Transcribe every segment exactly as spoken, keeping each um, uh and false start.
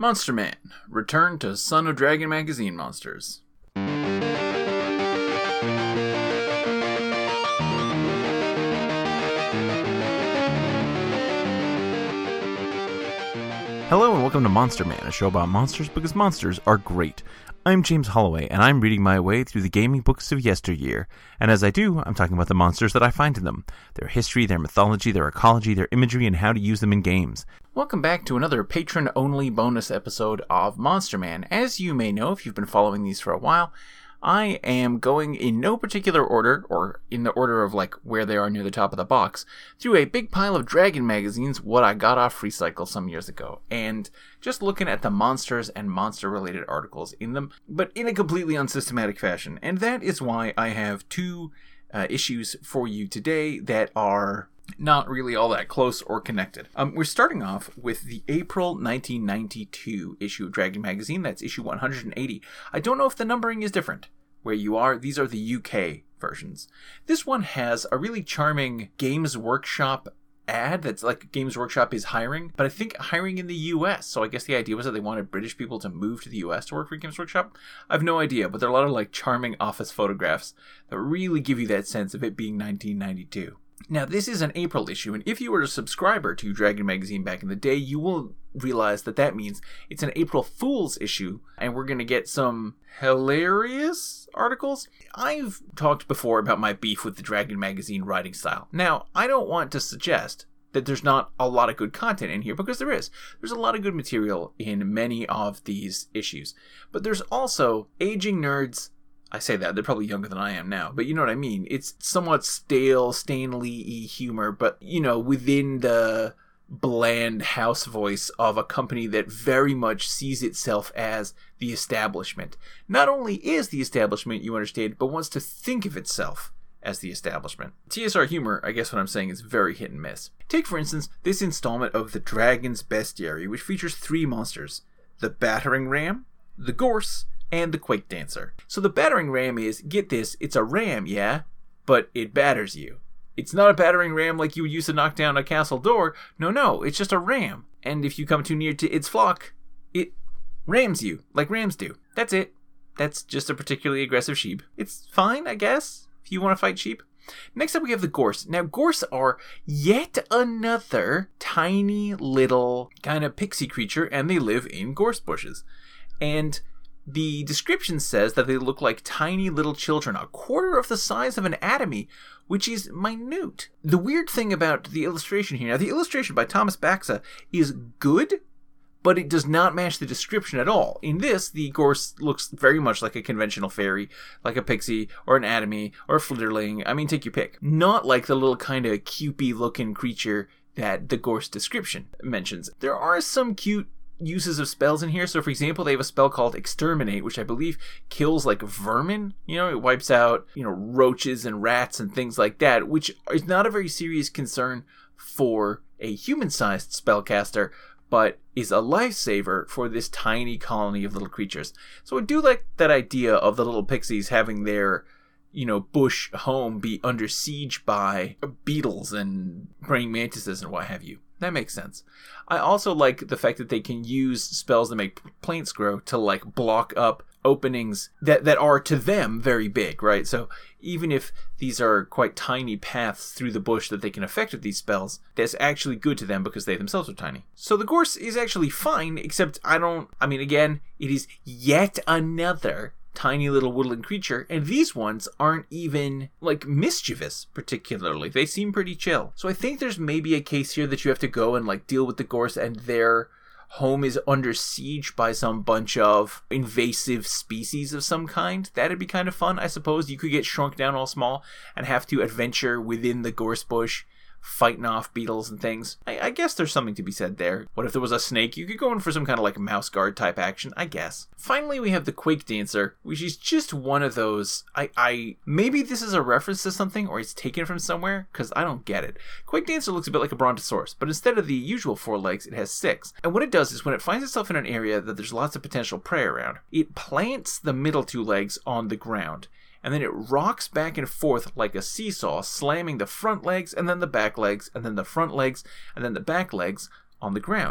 Monster Man, return to Son of Dragon magazine monsters. Hello and welcome to Monster Man, a show about monsters because monsters are great. I'm James Holloway, and I'm reading my way through the gaming books of yesteryear. And as I do, I'm talking about the monsters that I find in them, their history, their mythology, their ecology, their imagery, and how to use them in games. Welcome back to another patron-only bonus episode of Monster Man. As you may know, if you've been following these for a while, I am going in no particular order, or in the order of like where they are near the top of the box, through a big pile of Dragon magazines, what I got off Freecycle some years ago, and just looking at the monsters and monster-related articles in them, but in a completely unsystematic fashion. And that is why I have two uh, issues for you today that are not really all that close or connected. Um, we're starting off with the April nineteen ninety-two issue of Dragon magazine. That's issue one hundred eighty. I don't know if the numbering is different where you are. These are the U K versions. This one has a really charming Games Workshop ad that's like Games Workshop is hiring, but I think hiring in the U S. So I guess the idea was that they wanted British people to move to the U S to work for Games Workshop. I have no idea, but there are a lot of like charming office photographs that really give you that sense of it being nineteen ninety-two. Now, this is an April issue, and if you were a subscriber to Dragon magazine back in the day, you will realize that that means it's an April Fool's issue, and we're going to get some hilarious articles. I've talked before about my beef with the Dragon magazine writing style. Now, I don't want to suggest that there's not a lot of good content in here, because there is. There's a lot of good material in many of these issues. But there's also aging nerds. I say that, they're probably younger than I am now, but you know what I mean. It's somewhat stale, Stanley-y humor, but, you know, within the bland house voice of a company that very much sees itself as the establishment. Not only is the establishment, you understand, but wants to think of itself as the establishment. T S R humor, I guess what I'm saying, is very hit and miss. Take, for instance, this installment of The Dragon's Bestiary, which features three monsters: the Battering Ram, the Gorse, and the Quake Dancer. So the Battering Ram is, get this, it's a ram, yeah, but it batters you. It's not a battering ram like you would use to knock down a castle door. No, no, it's just a ram. And if you come too near to its flock, it rams you, like rams do. That's it. That's just a particularly aggressive sheep. It's fine, I guess, if you want to fight sheep. Next up we have the Gorse. Now, Gorse are yet another tiny little kind of pixie creature, and they live in gorse bushes. And the description says that they look like tiny little children, a quarter of the size of an atomy, which is minute. The weird thing about the illustration here, now the illustration by Thomas Baxa is good, but it does not match the description at all. In this, the Gorse looks very much like a conventional fairy, like a pixie, or an atomy, or a flitterling. I mean, take your pick. Not like the little kind of cupey-looking creature that the Gorse description mentions. There are some cute uses of spells in here. So for example, they have a spell called Exterminate, which I believe kills like vermin. You know, it wipes out, you know, roaches and rats and things like that, which is not a very serious concern for a human-sized spellcaster, but is a lifesaver for this tiny colony of little creatures. So I do like that idea of the little pixies having their, you know, bush home be under siege by beetles and praying mantises and what have you. That makes sense. I also like the fact that they can use spells that make plants grow to like block up openings that, that are to them very big, right? So even if these are quite tiny paths through the bush that they can affect with these spells, that's actually good to them because they themselves are tiny. So the Gorse is actually fine, except I don't, I mean, again, it is yet another tiny little woodland creature, and these ones aren't even like mischievous particularly. They seem pretty chill. So I think there's maybe a case here that you have to go and like deal with the Gorse and their home is under siege by some bunch of invasive species of some kind. That'd be kind of fun, I suppose. You could get shrunk down all small and have to adventure within the gorse bush, fighting off beetles and things. I, I guess there's something to be said there. What if there was a snake? You could go in for some kind of like mouse guard type action, I guess. Finally, we have the Quake Dancer, which is just one of those. I, I maybe this is a reference to something or it's taken from somewhere, because I don't get it. Quake Dancer looks a bit like a Brontosaurus, but instead of the usual four legs, it has six. And what it does is when it finds itself in an area that there's lots of potential prey around, it plants the middle two legs on the ground. And then it rocks back and forth like a seesaw, slamming the front legs and then the back legs and then the front legs and then the back legs on the ground.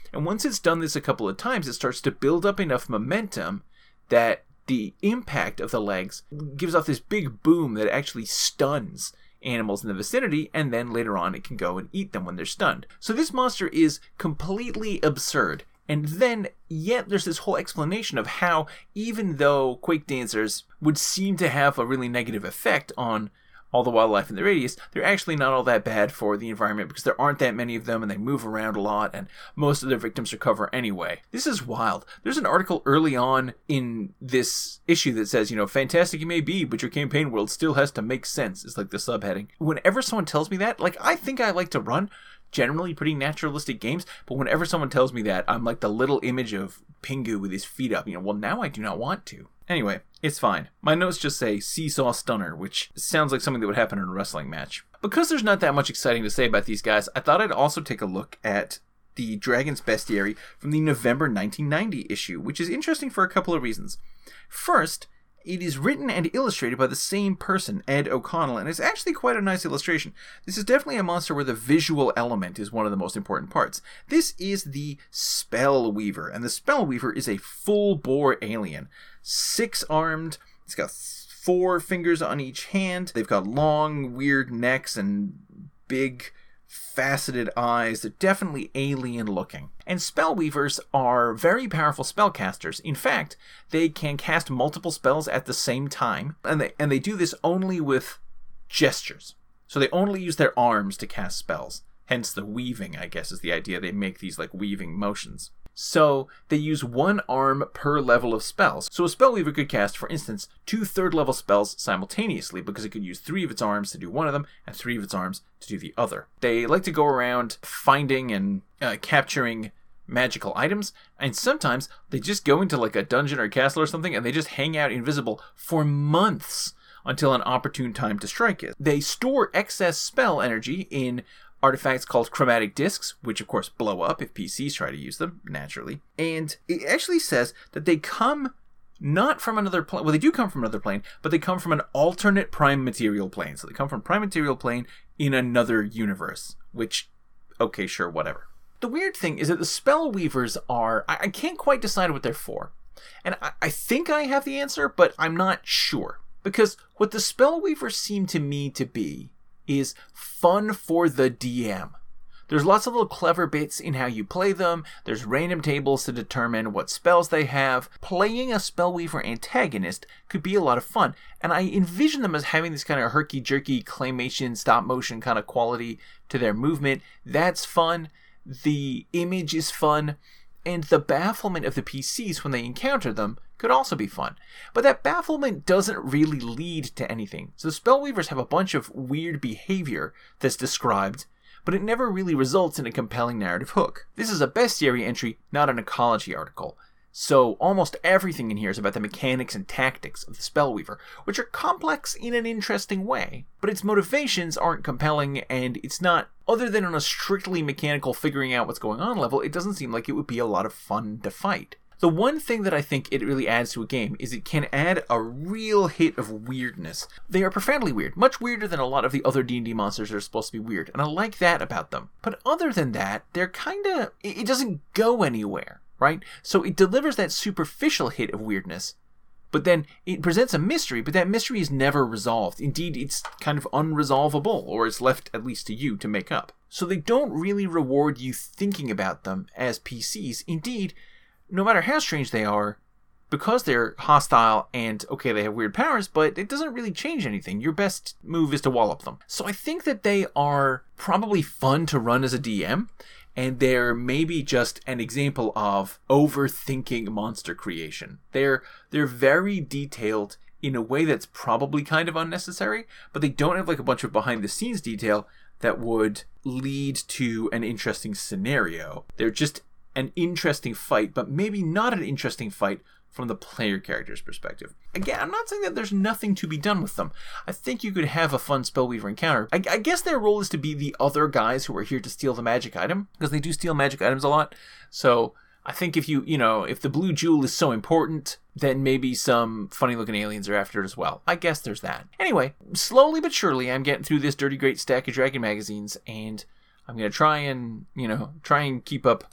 And once it's done this a couple of times, it starts to build up enough momentum that the impact of the legs gives off this big boom that actually stuns animals in the vicinity, and then later on it can go and eat them when they're stunned. So this monster is completely absurd. And then, yet there's this whole explanation of how, even though Quake Dancers would seem to have a really negative effect on all the wildlife in the radius, they're actually not all that bad for the environment because there aren't that many of them and they move around a lot and most of their victims recover anyway. This is wild. There's an article early on in this issue that says, you know, fantastic you may be, but your campaign world still has to make sense, is like the subheading. Whenever someone tells me that, like, I think I like to run generally pretty naturalistic games, but whenever someone tells me that, I'm like the little image of Pingu with his feet up. You know, well, now I do not want to. Anyway, it's fine. My notes just say Seesaw Stunner, which sounds like something that would happen in a wrestling match. Because there's not that much exciting to say about these guys, I thought I'd also take a look at the Dragon's Bestiary from the November nineteen ninety issue, which is interesting for a couple of reasons. First, it is written and illustrated by the same person, Ed O'Connell, and it's actually quite a nice illustration. This is definitely a monster where the visual element is one of the most important parts. This is the Spellweaver, and the Spellweaver is a full-bore alien. Six-armed, it's got four fingers on each hand, they've got long, weird necks and big, faceted eyes. They're definitely alien-looking. And Spellweavers are very powerful spellcasters. In fact, they can cast multiple spells at the same time, and they and they do this only with gestures. So they only use their arms to cast spells. Hence the weaving, I guess, is the idea. They make these like weaving motions. So they use one arm per level of spells. So a Spellweaver could cast, for instance, two third level spells simultaneously because it could use three of its arms to do one of them and three of its arms to do the other. They like to go around finding and uh, capturing magical items, and sometimes they just go into like a dungeon or a castle or something and they just hang out invisible for months until an opportune time to strike it. They store excess spell energy in artifacts called chromatic discs, which of course blow up if P Cs try to use them, naturally. And it actually says that they come not from another plane. Well, they do come from another plane, but they come from an alternate prime material plane. So they come from prime material plane in another universe, which, okay, sure, whatever. The weird thing is that the Spellweavers are, I, I can't quite decide what they're for. And I, I think I have the answer, but I'm not sure. Because what the Spellweavers seem to me to be is fun for the D M. There's lots of little clever bits in how you play them. There's random tables to determine what spells they have. Playing a Spellweaver antagonist could be a lot of fun. And I envision them as having this kind of herky-jerky claymation, stop-motion kind of quality to their movement. That's fun. The image is fun. And the bafflement of the P Cs when they encounter them could also be fun. But that bafflement doesn't really lead to anything. So Spellweavers have a bunch of weird behavior that's described, but it never really results in a compelling narrative hook. This is a bestiary entry, not an ecology article. So almost everything in here is about the mechanics and tactics of the Spellweaver, which are complex in an interesting way. But its motivations aren't compelling, and it's not, other than on a strictly mechanical figuring out what's going on level, it doesn't seem like it would be a lot of fun to fight. The one thing that I think it really adds to a game is it can add a real hit of weirdness. They are profoundly weird, much weirder than a lot of the other D and D monsters that are supposed to be weird, and I like that about them. But other than that, they're kinda, it doesn't go anywhere, right? So it delivers that superficial hit of weirdness, but then it presents a mystery, but that mystery is never resolved. Indeed, it's kind of unresolvable, or it's left at least to you to make up. So they don't really reward you thinking about them as P Cs. Indeed, no matter how strange they are, because they're hostile and, okay, they have weird powers, but it doesn't really change anything. Your best move is to wallop them. So I think that they are probably fun to run as a D M, and they're maybe just an example of overthinking monster creation. They're they're very detailed in a way that's probably kind of unnecessary, but they don't have like a bunch of behind-the-scenes detail that would lead to an interesting scenario. They're just an interesting fight, but maybe not an interesting fight from the player character's perspective. Again, I'm not saying that there's nothing to be done with them. I think you could have a fun Spellweaver encounter. I, I guess their role is to be the other guys who are here to steal the magic item, because they do steal magic items a lot. So I think if you, you know, if the blue jewel is so important, then maybe some funny looking aliens are after it as well. I guess there's that. Anyway, slowly but surely, I'm getting through this dirty great stack of Dragon magazines, and I'm going to try and, you know, try and keep up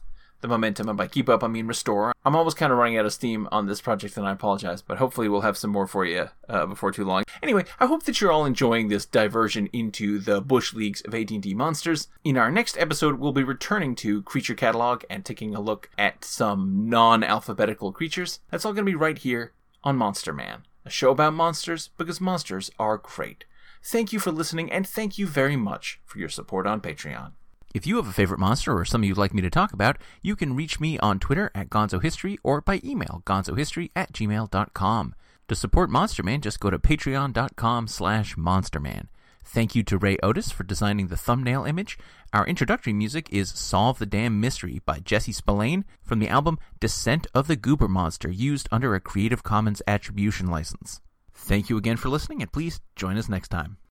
the momentum, and by keep up, I mean restore. I'm always kind of running out of steam on this project, and I apologize, but hopefully we'll have some more for you uh, before too long. Anyway, I hope that you're all enjoying this diversion into the Bush Leagues of A D and D Monsters. In our next episode, we'll be returning to Creature Catalog and taking a look at some non-alphabetical creatures. That's all going to be right here on Monster Man, a show about monsters because monsters are great. Thank you for listening, and thank you very much for your support on Patreon. If you have a favorite monster or something you'd like me to talk about, you can reach me on Twitter at GonzoHistory or by email, gonzohistory at gmail dot com. To support Monster Man, just go to patreon.com slash monsterman. Thank you to Ray Otis for designing the thumbnail image. Our introductory music is Solve the Damn Mystery by Jesse Spillane from the album Descent of the Goober Monster, used under a Creative Commons Attribution license. Thank you again for listening, and please join us next time.